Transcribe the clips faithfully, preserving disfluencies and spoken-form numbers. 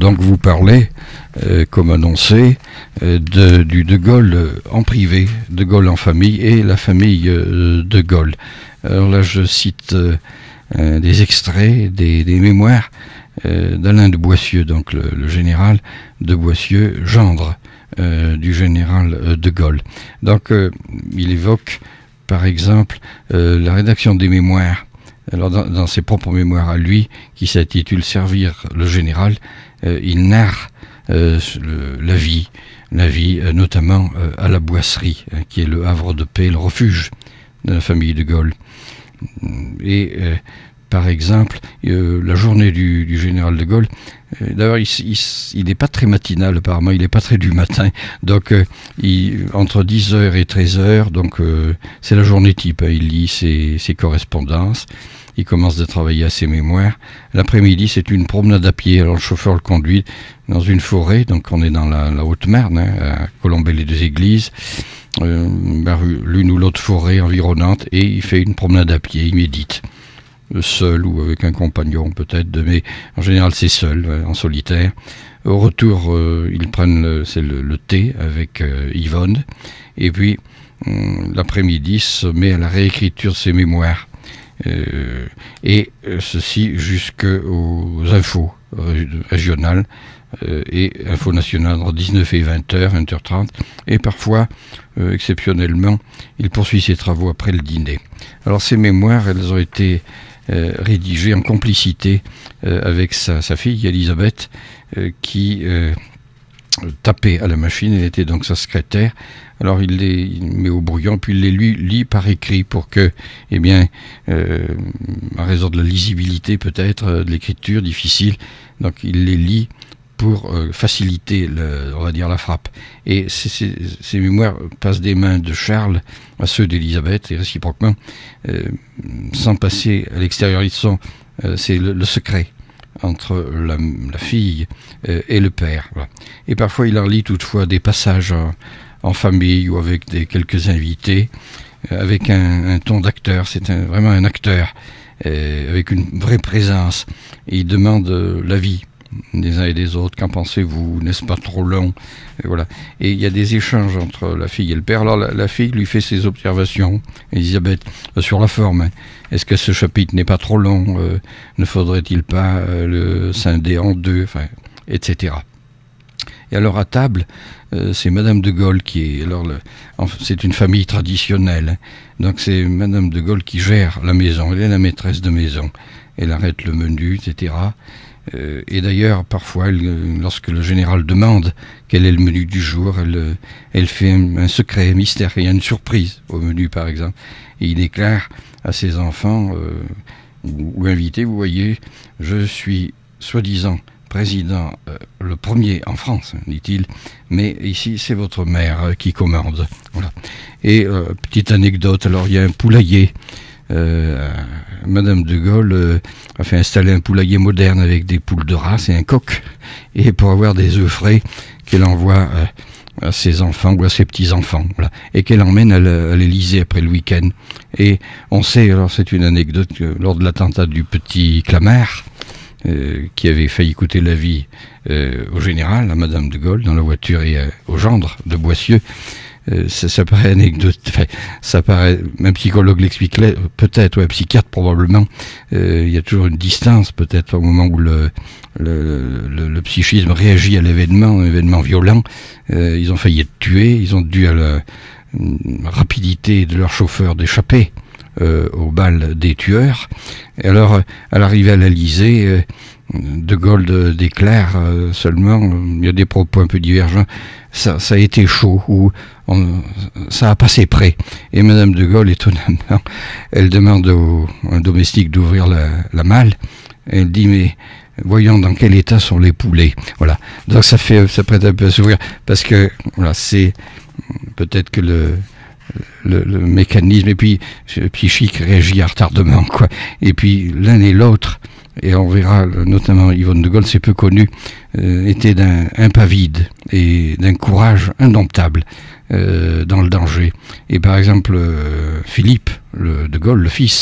donc vous parler, euh, comme annoncé, euh, de, du De Gaulle euh, en privé, De Gaulle en famille et la famille euh, De Gaulle. Alors là, je cite euh, euh, des extraits des, des mémoires euh, d'Alain de Boissieu, donc le, le général de Boissieu, gendre euh, du général euh, De Gaulle. Donc, euh, il évoque, par exemple, euh, la rédaction des mémoires. Alors, dans, dans ses propres mémoires à lui, qui s'intitule Servir le général, euh, il narre euh, le, la vie, la vie euh, notamment euh, à la Boisserie, hein, qui est le havre de paix, le refuge de la famille de Gaulle. Et euh, par exemple, euh, la journée du, du général de Gaulle, euh, d'ailleurs il n'est pas très matinal apparemment, il n'est pas très du matin, donc euh, il, entre dix heures et treize heures, donc euh, c'est la journée type, hein, il lit ses, ses correspondances, il commence à travailler à ses mémoires. L'après-midi, c'est une promenade à pied, alors le chauffeur le conduit dans une forêt, donc on est dans la, la Haute-Marne, hein, à Colombey-les-Deux-Églises, euh, l'une ou l'autre forêt environnante, et il fait une promenade à pied, il médite. Seul ou avec un compagnon peut-être, mais en général c'est seul, en solitaire. Au retour, euh, ils prennent le, c'est le, le thé avec euh, Yvonne, et puis euh, l'après-midi se met à la réécriture de ses mémoires, euh, et euh, ceci jusqu'aux infos régionales euh, et infos nationales entre dix-neuf et vingt heures, vingt heures trente, et parfois, euh, exceptionnellement, il poursuit ses travaux après le dîner. Alors ces mémoires, elles ont été Euh, rédigé en complicité euh, avec sa, sa fille Elisabeth, euh, qui euh, tapait à la machine. Elle était donc sa secrétaire. Alors il les il met au brouillon, puis il les lui, lit par écrit pour que, eh bien, euh, à raison de la lisibilité peut-être, euh, de l'écriture difficile, donc il les lit pour euh, faciliter, le, on va dire, la frappe. Et ces, ces, ces mémoires passent des mains de Charles à ceux d'Elisabeth, et réciproquement, euh, sans passer à l'extérieur. Ils sont, euh, c'est le, le secret entre la, la fille euh, et le père. Voilà. Et parfois, il en lit toutefois des passages en, en famille ou avec des, quelques invités, euh, avec un, un ton d'acteur. C'est un, vraiment un acteur, euh, avec une vraie présence. Et il demande euh, l'avis des uns et des autres. Qu'en pensez-vous? N'est-ce pas trop long? Et voilà. Et il y a des échanges entre la fille et le père. Alors la, la fille lui fait ses observations, Elisabeth, euh, sur la forme. Hein. Est-ce que ce chapitre n'est pas trop long? euh, Ne faudrait-il pas euh, le scinder en deux, enfin, et cetera. Et alors à table, euh, c'est Madame de Gaulle qui est... Alors le, enfin, c'est une famille traditionnelle. Hein. Donc c'est Madame de Gaulle qui gère la maison. Elle est la maîtresse de maison. Elle arrête le menu, et cetera. Euh, et d'ailleurs, parfois, elle, lorsque le général demande quel est le menu du jour, elle, elle fait un, un secret, un mystère. Il y a une surprise au menu, par exemple. Et il déclare à ses enfants euh, ou, ou invités, vous voyez, je suis soi-disant président, euh, le premier en France, dit-il, mais ici, c'est votre mère euh, qui commande. Voilà. Et euh, petite anecdote, alors il y a un poulailler. Euh, Madame de Gaulle euh, a fait installer un poulailler moderne avec des poules de race et un coq, et pour avoir des œufs frais qu'elle envoie euh, à ses enfants ou à ses petits-enfants, voilà, et qu'elle emmène à l'Élysée après le week-end. Et on sait, alors c'est une anecdote, que lors de l'attentat du petit Clamart, euh, qui avait failli coûter la vie euh, au général, à Madame de Gaulle, dans la voiture, et euh, au gendre de Boissieu, Euh, ça, ça paraît anecdote, enfin, ça paraît, même psychologue l'explique, peut-être, ouais, psychiatre probablement, euh, il y a toujours une distance, peut-être, au moment où le, le, le, le psychisme réagit à l'événement, un événement violent. Euh, ils ont failli être tués, ils ont dû à la rapidité de leur chauffeur d'échapper euh, aux balles des tueurs. Et alors, à l'arrivée à l'Élysée, euh, De Gaulle déclare euh, seulement, il y a des propos un peu divergents, ça, ça a été chaud, ou on, ça a passé près. Et Madame de Gaulle, étonnamment, elle demande au, au domestique d'ouvrir la, la malle. Elle dit, mais voyons dans quel état sont les poulets. Voilà. Donc ça fait, ça prête un peu à s'ouvrir, parce que voilà, c'est peut-être que le Le, le mécanisme et puis le psychique réagit à retardement, quoi. Et puis l'un et l'autre, et on verra notamment Yvonne de Gaulle, c'est peu connu, euh, était d'un impavide et d'un courage indomptable euh, dans le danger. Et par exemple, euh, Philippe le, de Gaulle, le fils,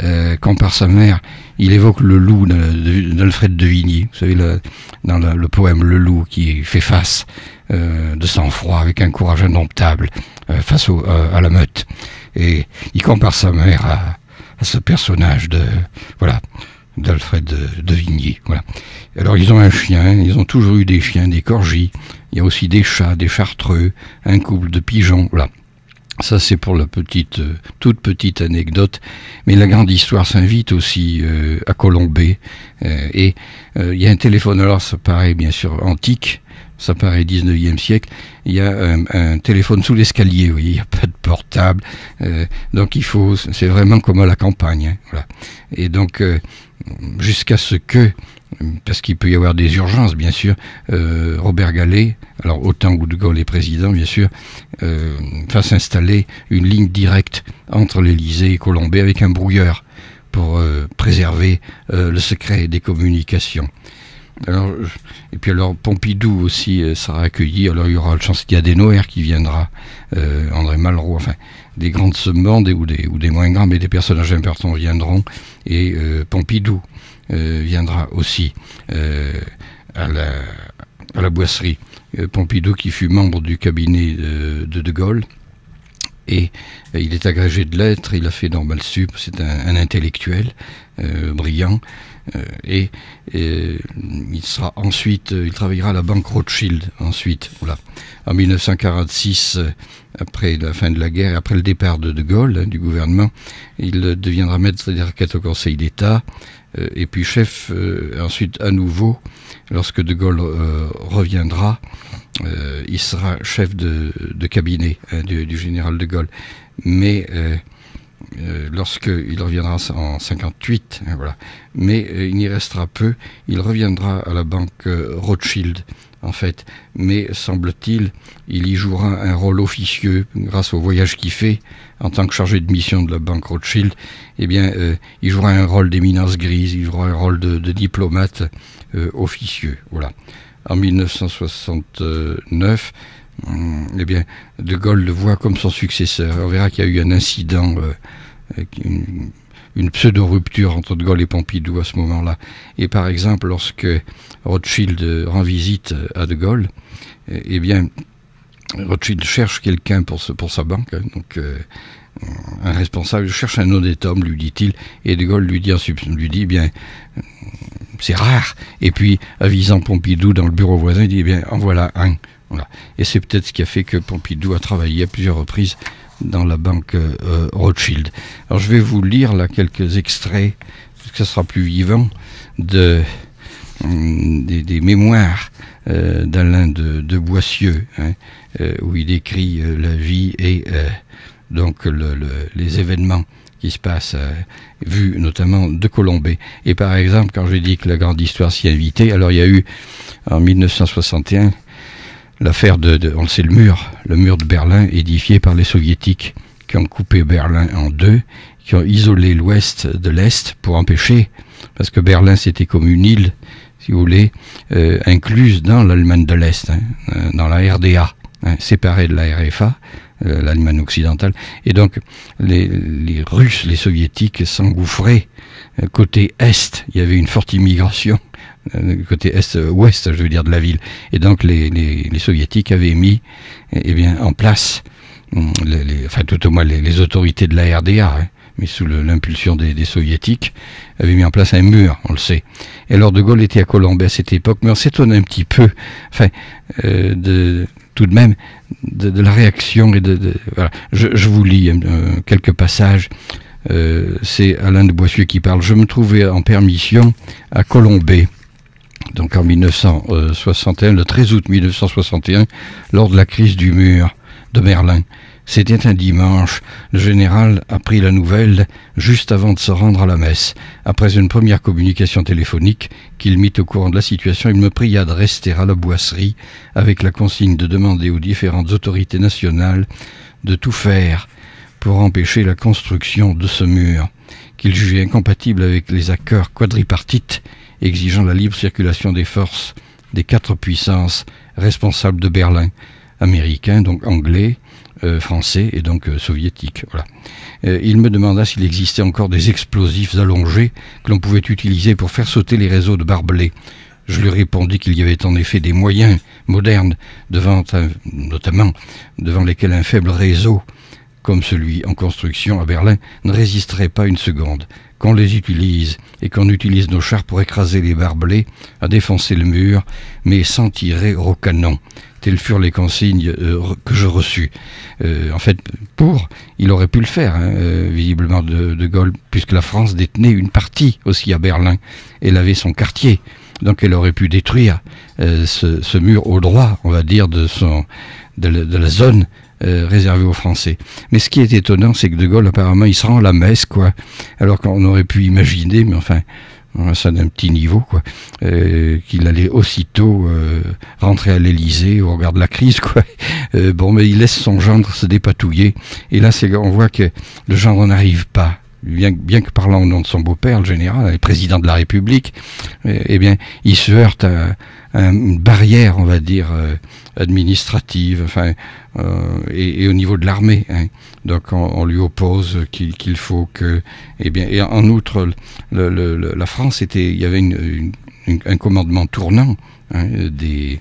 euh, compare sa mère, il évoque le loup d'Alfred de Vigny, vous savez, le, dans le, le poème Le Loup, qui fait face euh, de sang-froid, avec un courage indomptable, euh, face au, euh, à la meute. Et il compare sa mère à, à ce personnage de, voilà, d'Alfred de, de Vigny. Voilà. Alors ils ont un chien, ils ont toujours eu des chiens, des corgis, il y a aussi des chats, des chartreux, un couple de pigeons, voilà. Ça, c'est pour la petite, euh, toute petite anecdote. Mais la grande histoire s'invite aussi euh, à Colombey. Euh, et euh, il y a un téléphone, alors ça paraît bien sûr antique, ça paraît dix-neuvième siècle. Il y a un, un téléphone sous l'escalier, vous voyez, il n'y a pas de portable. Euh, donc il faut, c'est vraiment comme à la campagne. Hein, voilà. Et donc, euh, jusqu'à ce que, parce qu'il peut y avoir des urgences, bien sûr, euh, Robert Gallet, alors au temps où De Gaulle est président, bien sûr, euh, fasse installer une ligne directe entre l'Élysée et Colombey avec un brouilleur pour euh, préserver euh, le secret des communications. Alors, et puis alors Pompidou aussi euh, sera accueilli. Alors il y aura le chancelier Adenauer qui viendra, euh, André Malraux, enfin des grands de ce monde ou des, ou des moins grands, mais des personnages importants viendront. Et euh, Pompidou euh, viendra aussi euh, à, la, à la Boisserie. Euh, Pompidou qui fut membre du cabinet de De, de Gaulle. Et euh, il est agrégé de lettres, il a fait Normal Sup, c'est un, un intellectuel euh, brillant. Euh, et, et il sera ensuite, euh, il travaillera à la banque Rothschild ensuite. Voilà. En dix-neuf cent quarante-six, euh, après la fin de la guerre, après le départ de De Gaulle hein, du gouvernement, il euh, deviendra maître des requêtes au Conseil d'État euh, et puis chef euh, ensuite à nouveau lorsque De Gaulle euh, reviendra. Euh, il sera chef de, de cabinet hein, du, du général De Gaulle. Mais euh, Euh, lorsqu'il reviendra en cinquante-huit, hein, voilà. Mais euh, il n'y restera peu, il reviendra à la banque euh, Rothschild, en fait, mais semble-t-il, il y jouera un rôle officieux grâce au voyage qu'il fait en tant que chargé de mission de la banque Rothschild. Eh bien, euh, il jouera un rôle d'éminence grise, il jouera un rôle de, de diplomate euh, officieux, voilà. En dix-neuf cent soixante-neuf, eh bien, De Gaulle le voit comme son successeur. On verra qu'il y a eu un incident, euh, une, une pseudo-rupture entre De Gaulle et Pompidou à ce moment-là. Et par exemple, lorsque Rothschild rend visite à De Gaulle, eh bien, Rothschild cherche quelqu'un pour, ce, pour sa banque, hein, donc euh, un responsable, cherche un honnête homme, lui dit-il, et De Gaulle lui dit, lui dit bien, c'est rare. Et puis, avisant Pompidou dans le bureau voisin, il dit, eh bien, en voilà un. Voilà. Et c'est peut-être ce qui a fait que Pompidou a travaillé à plusieurs reprises dans la banque euh, Rothschild. Alors je vais vous lire là quelques extraits, parce que ça sera plus vivant, de, hum, des, des mémoires euh, d'Alain de, de Boissieu, hein, euh, où il décrit euh, la vie et euh, donc le, le, les événements qui se passent, euh, vus notamment de Colombey. Et par exemple, quand j'ai dit que la grande histoire s'y invitait, alors il y a eu en dix-neuf cent soixante et un l'affaire de, de, on le sait, le mur, le mur de Berlin édifié par les soviétiques qui ont coupé Berlin en deux, qui ont isolé l'ouest de l'est pour empêcher, parce que Berlin c'était comme une île, si vous voulez, euh, incluse dans l'Allemagne de l'Est, hein, dans la R D A, hein, séparée de la R F A, euh, l'Allemagne occidentale. Et donc les, les Russes, les soviétiques s'engouffraient euh, côté est, il y avait une forte immigration. Côté est-ouest, je veux dire, de la ville. Et donc les, les, les soviétiques avaient mis eh bien, en place, les, les, enfin tout au moins les, les autorités de la R D A, hein, mais sous le, l'impulsion des, des soviétiques, avaient mis en place un mur, on le sait. Et alors De Gaulle était à Colombey à cette époque, mais on s'étonne un petit peu, enfin, euh, de, tout de même, de, de la réaction. Et de, de voilà. je, je vous lis euh, quelques passages. Euh, c'est Alain de Boissieu qui parle. Je me trouvais en permission à Colombey. Donc en dix-neuf cent soixante et un, le treize août dix-neuf cent soixante et un, lors de la crise du mur de Berlin. C'était un dimanche. Le général a pris la nouvelle juste avant de se rendre à la messe. Après une première communication téléphonique qu'il mit au courant de la situation, il me pria de rester à la Boisserie avec la consigne de demander aux différentes autorités nationales de tout faire pour empêcher la construction de ce mur, qu'il jugeait incompatible avec les accords quadripartites exigeant la libre circulation des forces des quatre puissances responsables de Berlin, américains, donc anglais, euh, français et donc euh, soviétique. Voilà. Euh, il me demanda s'il existait encore des explosifs allongés que l'on pouvait utiliser pour faire sauter les réseaux de barbelés. Je lui répondis qu'il y avait en effet des moyens modernes, devant, notamment devant lesquels un faible réseau, comme celui en construction à Berlin, ne résisterait pas une seconde. Qu'on les utilise, et qu'on utilise nos chars pour écraser les barbelés, à défoncer le mur, mais sans tirer au canon. Telles furent les consignes euh, que je reçus. Euh, en fait, pour, il aurait pu le faire, hein, euh, visiblement de, de Gaulle, puisque la France détenait une partie aussi à Berlin. Elle avait son quartier. Donc elle aurait pu détruire euh, ce, ce mur au droit, on va dire, de, son, de, la, de la zone euh, réservée aux Français. Mais ce qui est étonnant, c'est que De Gaulle, apparemment, il se rend à la messe, quoi. Alors qu'on aurait pu imaginer, mais enfin, ça d'un petit niveau, quoi, euh, qu'il allait aussitôt euh, rentrer à l'Élysée au regard de la crise, quoi. Euh, bon, mais il laisse son gendre se dépatouiller. Et là, c'est, on voit que le gendre n'arrive pas. Bien, bien que parlant au nom de son beau-père, le général, le président de la République, eh, eh bien, il se heurte à, à une barrière, on va dire, euh, administrative, enfin, euh, et, et au niveau de l'armée. Hein. Donc, on, on lui oppose qu'il, qu'il faut que, eh bien, et en outre, le, le, le, la France était, il y avait une, une, une, un commandement tournant, hein, des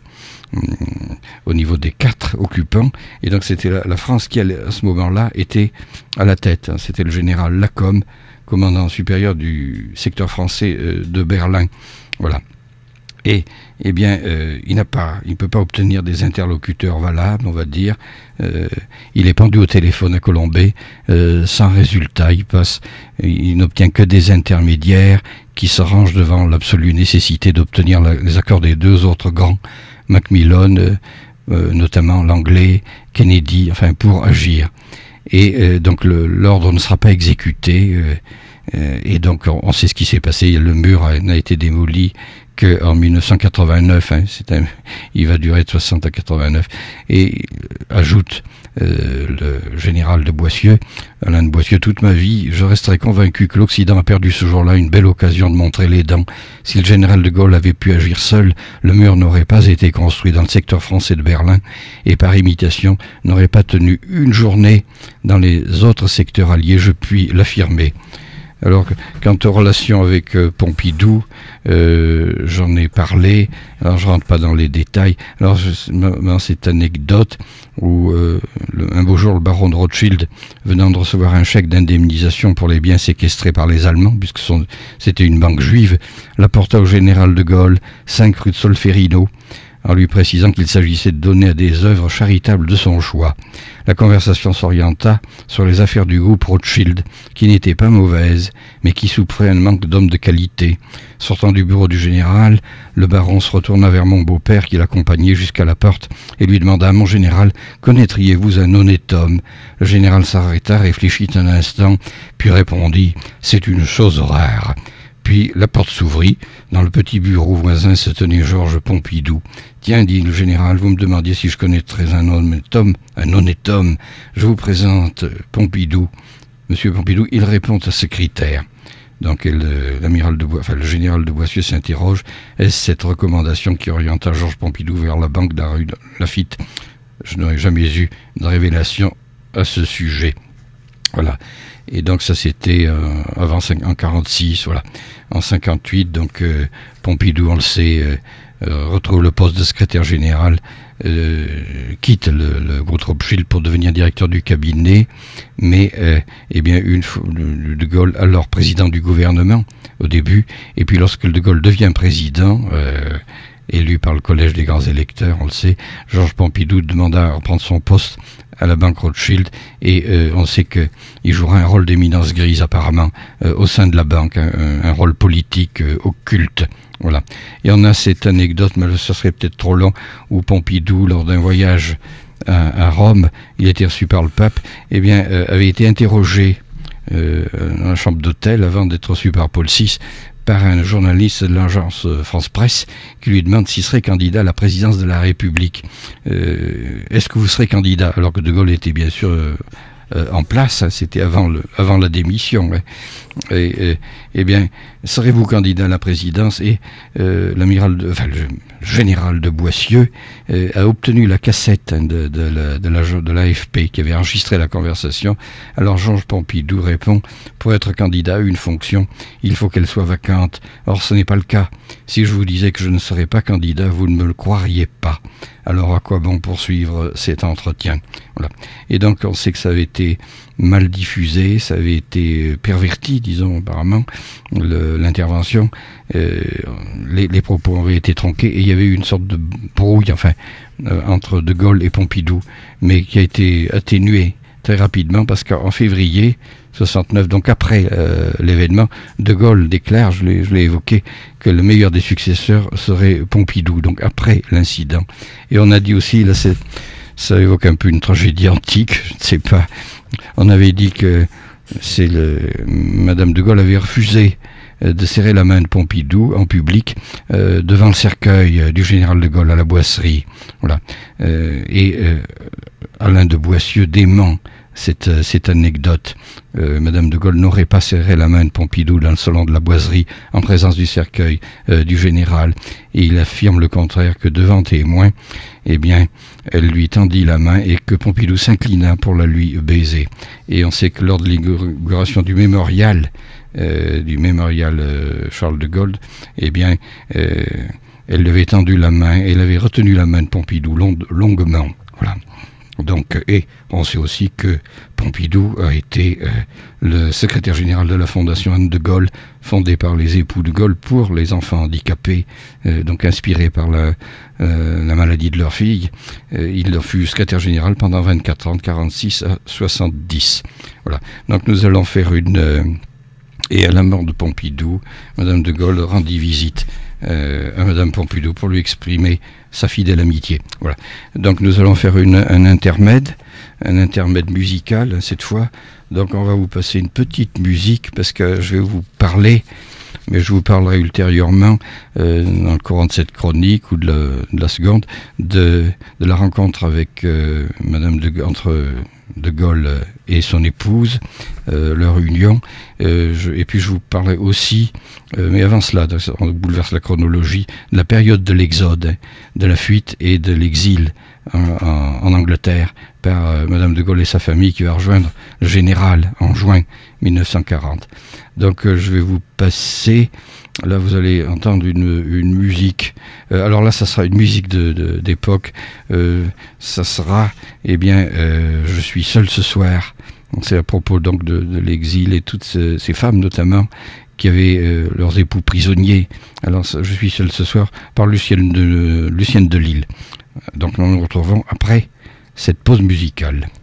au niveau des quatre occupants, et donc c'était la, la France qui, à ce moment-là, était à la tête. C'était le général Lacombe, commandant supérieur du secteur français euh, de Berlin. Voilà. Et, eh bien, euh, il n'a pas, il ne peut pas obtenir des interlocuteurs valables, on va dire. Euh, il est pendu au téléphone à Colombey, euh, sans résultat. Il passe, il n'obtient que des intermédiaires qui se rangent devant l'absolue nécessité d'obtenir la, les accords des deux autres grands, Macmillan, euh, euh, notamment l'anglais, Kennedy, enfin pour agir. Et euh, donc le, l'ordre ne sera pas exécuté. Euh, euh, et donc on, on sait ce qui s'est passé. Le mur a, n'a été démoli qu'en dix-neuf cent quatre-vingt-neuf. Hein, c'est un, il va durer de soixante à quatre-vingt-neuf. Et euh, ajoute euh, le général de Boissieu, Alain de Boissieu, toute ma vie, je resterai convaincu que l'Occident a perdu ce jour-là une belle occasion de montrer les dents. Si le général de Gaulle avait puis agir seul, le mur n'aurait pas été construit dans le secteur français de Berlin et par imitation n'aurait pas tenu une journée dans les autres secteurs alliés, je puis l'affirmer. Alors, quant aux relations avec euh, Pompidou, euh, j'en ai parlé, alors je rentre pas dans les détails. Alors, je, dans cette anecdote où euh, le, un beau jour, le baron de Rothschild, venant de recevoir un chèque d'indemnisation pour les biens séquestrés par les Allemands, puisque son, c'était une banque juive, l'apporta au général de Gaulle, cinq rue de Solferino, en lui précisant qu'il s'agissait de donner à des œuvres charitables de son choix. La conversation s'orienta sur les affaires du groupe Rothschild, qui n'étaient pas mauvaises, mais qui souffraient un manque d'hommes de qualité. Sortant du bureau du général, le baron se retourna vers mon beau-père qui l'accompagnait jusqu'à la porte et lui demanda « Mon général, connaîtriez-vous un honnête homme ?» Le général s'arrêta, réfléchit un instant, puis répondit « C'est une chose rare ». Puis la porte s'ouvrit. Dans le petit bureau voisin se tenait Georges Pompidou. « Tiens, dit le général, vous me demandiez si je connaîtrais un honnête homme. Un honnête homme. Je vous présente Pompidou. Monsieur Pompidou, il répond à ce critère. » Donc le, l'amiral de Bois, enfin, le général de Boissieu s'interroge. Est-ce cette recommandation qui orienta Georges Pompidou vers la banque de la rue Lafitte? Je n'aurais jamais eu de révélation à ce sujet. Voilà. Et donc ça c'était euh, avant en quarante-six, voilà. En cinquante-huit, donc euh, Pompidou, on le sait, euh, euh, retrouve le poste de secrétaire général, euh, quitte le, le groupe Rothschild pour devenir directeur du cabinet, mais euh, eh bien une fois De Gaulle, alors président du gouvernement au début, et puis lorsque De Gaulle devient président, euh, élu par le collège des grands électeurs, on le sait, Georges Pompidou demanda à reprendre son poste à la banque Rothschild, et euh, on sait qu'il jouera un rôle d'éminence grise apparemment euh, au sein de la banque, un, un rôle politique euh, occulte. Voilà. Et on a cette anecdote, mais ce serait peut-être trop long, où Pompidou, lors d'un voyage à, à Rome, il était reçu par le pape, eh bien, euh, avait été interrogé euh, dans la chambre d'hôtel avant d'être reçu par Paul six, par un journaliste de l'agence France Presse qui lui demande s'il serait candidat à la présidence de la République. Euh, est-ce que vous serez candidat? Alors que De Gaulle était bien sûr euh, euh, en place, hein, c'était avant, le, avant la démission. Hein. Et, et, eh bien, serez-vous candidat à la présidence? Et euh, l'amiral, de, enfin, le général de Boissieu euh, a obtenu la cassette hein, de, de, la, de, la, de l'A F P qui avait enregistré la conversation. Alors Georges Pompidou répond: pour être candidat à une fonction, il faut qu'elle soit vacante. Or, ce n'est pas le cas. Si je vous disais que je ne serais pas candidat, vous ne me le croiriez pas. Alors à quoi bon poursuivre cet entretien? Voilà. Et donc on sait que ça avait été mal diffusé, ça avait été perverti, disons apparemment, le, l'intervention, euh, les, les propos avaient été tronqués et il y avait eu une sorte de brouille, enfin, euh, entre De Gaulle et Pompidou, mais qui a été atténuée très rapidement parce qu'en février soixante-neuf, donc après euh, l'événement, De Gaulle déclare, je l'ai, je l'ai évoqué, que le meilleur des successeurs serait Pompidou, donc après l'incident. Et on a dit aussi, là c'est, ça évoque un peu une tragédie antique, je ne sais pas, on avait dit que c'est le, Madame de Gaulle avait refusé de serrer la main de Pompidou en public euh, devant le cercueil du général de Gaulle à la Boisserie. Voilà. Euh, et euh, Alain de Boissieu dément cette, cette anecdote. Euh, Madame de Gaulle n'aurait pas serré la main de Pompidou dans le salon de la Boiserie en présence du cercueil euh, du général. Et il affirme le contraire, que devant témoin, eh bien, elle lui tendit la main et que Pompidou s'inclina pour la lui baiser. Et on sait que lors de l'inauguration du mémorial, euh, du mémorial euh, Charles de Gaulle, eh bien, euh, elle lui avait tendu la main, et elle avait retenu la main de Pompidou long, longuement. Voilà. Donc, et on sait aussi que Pompidou a été euh, le secrétaire général de la Fondation Anne de Gaulle, fondée par les époux de Gaulle pour les enfants handicapés, euh, donc inspiré par la, euh, la maladie de leur fille. Euh, il fut secrétaire général pendant vingt-quatre ans, de quarante-six à soixante-dix. Voilà. Donc nous allons faire une... Euh, et à la mort de Pompidou, Madame de Gaulle rendit visite euh, à Madame Pompidou pour lui exprimer sa fidèle amitié. Voilà. Donc nous allons faire une, un intermède, un intermède musical cette fois. Donc on va vous passer une petite musique parce que je vais vous parler, mais je vous parlerai ultérieurement euh, dans le courant de cette chronique ou de la, de la seconde de, de la rencontre avec euh, Madame de entre De Gaulle et son épouse, euh, leur union. Euh, je, et puis je vous parlerai aussi, euh, mais avant cela, on bouleverse la chronologie, de la période de l'exode, de la fuite et de l'exil en, en, en Angleterre par euh, Madame de Gaulle et sa famille qui va rejoindre le général en juin mille neuf cent quarante. Donc euh, je vais vous passer... Là, vous allez entendre une, une musique. Euh, alors là, ça sera une musique de, de, d'époque. Euh, ça sera, eh bien, euh, Je suis seul ce soir. C'est à propos donc de, de l'exil et toutes ces, ces femmes, notamment, qui avaient euh, leurs époux prisonniers. Alors, ça, Je suis seul ce soir, par Lucienne de, Lucienne de Lille. Donc, nous nous retrouvons après cette pause musicale.